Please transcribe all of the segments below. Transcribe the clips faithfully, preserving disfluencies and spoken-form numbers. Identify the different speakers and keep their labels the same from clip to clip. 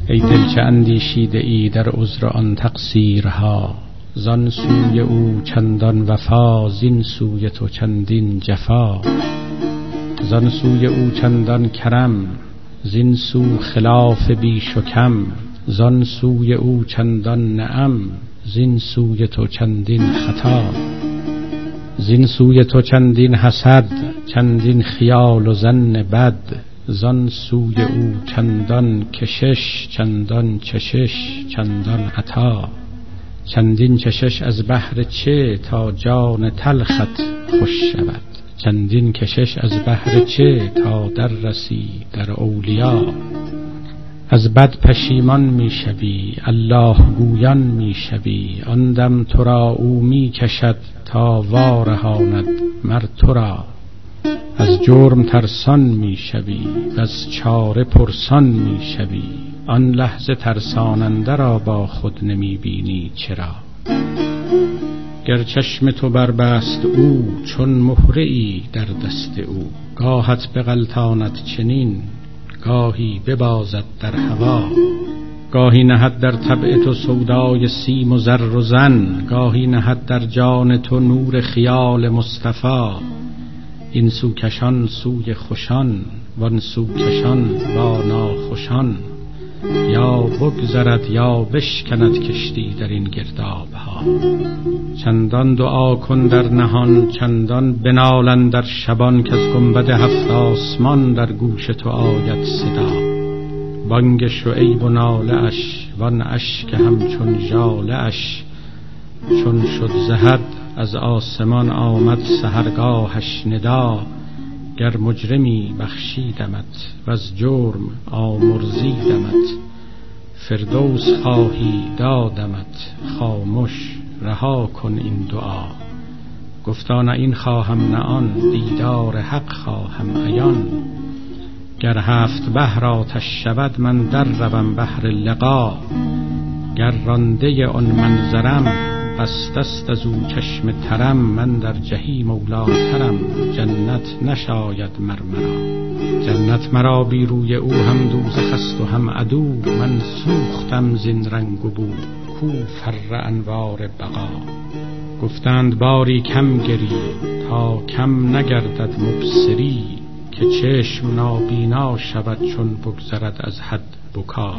Speaker 1: ای دل چه اندیشیده ای در عذر آن تقصیرها، زان سوی او چندان وفا، زین سوی تو چندین جفا. زان سوی او چندان کرم، زین سو خلاف بیش و کم. زان سوی او چندان نعم، زین سوی تو چندین خطا. زین سوی تو چندین حسد، چندین خیال و ظن بد. زان سوی او چندان کشش، چندان چشش، چندان عطا. چندین چشش از بهر چه، تا جان تلخت خوش شود. چندین کشش از بهر چه، تا در رسی در اولیا. از بد پشیمان می شوی، الله گویان می شوی. آن دم تو را او می کشد، تا وارهاند مر تو را. از جرم ترسان می شوی، از چاره پرسان می شوی. آن لحظه ترساننده را با خود نمی بینی چرا؟ گر چشم تو بربست او، چون مهره ای در دست او. گاهت بغلطاند چنین، گاهی ببازد در هوا. گاهی نهد در طبع تو سودای سیم و زر و زن. گاهی نهد در جان تو نور خیال مصطفی. این سو کشان سوی خوشان، وان سو کشان با ناخوشان. یا بگذرد یا بشکند کشتی در این گرداب ها. چندان دعا کن در نهان، چندان بنالن در شبان. که از گنبد هفت آسمان در گوش تو آید صدا. بانگ شعیب و ناله اش، وان اشک همچون ژاله اش. چون شد ز حد از آسمان آمد سحرگاهش ندا. گر مجرمی بخشیدمت، وز جرم آمرزیدمت. فردوس خواهی دادمت، خامش رها کن این دعا. گفتا نه این خواهم نه آن، دیدار حق خواهم عیان. گر هفت بحر آتش شود، من در روم بحر لقا. گر رانده آن منظرم، بست است از او چشم ترم. من در جحیم اولیترم، جنت نشاید مرمرا. جنت مرا بی روی او، هم دوزخ است و هم عدو. من سوختم زین رنگ و بو، کو فر انوار بقا. گفتند باری کم گری، تا کم نگردد مبصری. که چشم نابینا شود، چون بگذرد از حد بکا.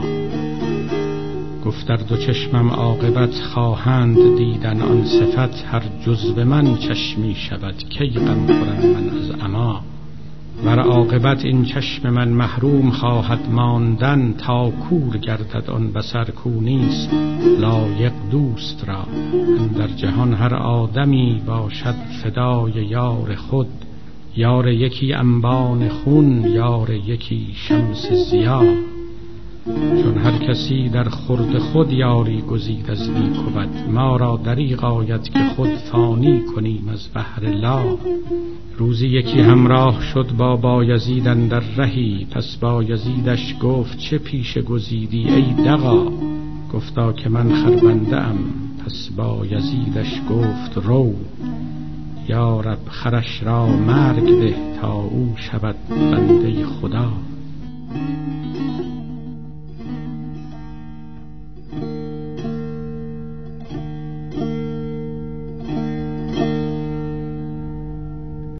Speaker 1: گفت در دو چشمم عاقبت، خواهند دیدن آن صفت. هر جزو من چشمی شود، کی غم خورم من از عما. ور عاقبت این چشم من محروم خواهد ماندن. تا کور گردد آن بصر کو نیست لایق دوست را. اندر جهان هر آدمی باشد فدای یار خود. یار یکی انبان خون، یار یکی شمس ضیا. چون هر کسی در خورد خود یاری گزید از نیک و بد. ما را دریغ آید که خود فانی کنیم از بحر لا. روزی یکی همراه شد با بایزید اندر رهی. پس بایزیدش گفت چه پیش گزیدی ای دغا. گفتا که من خربنده ام. پس بایزیدش گفت رو، یا رب خرش را مرگ ده، تا او شود بنده خدا.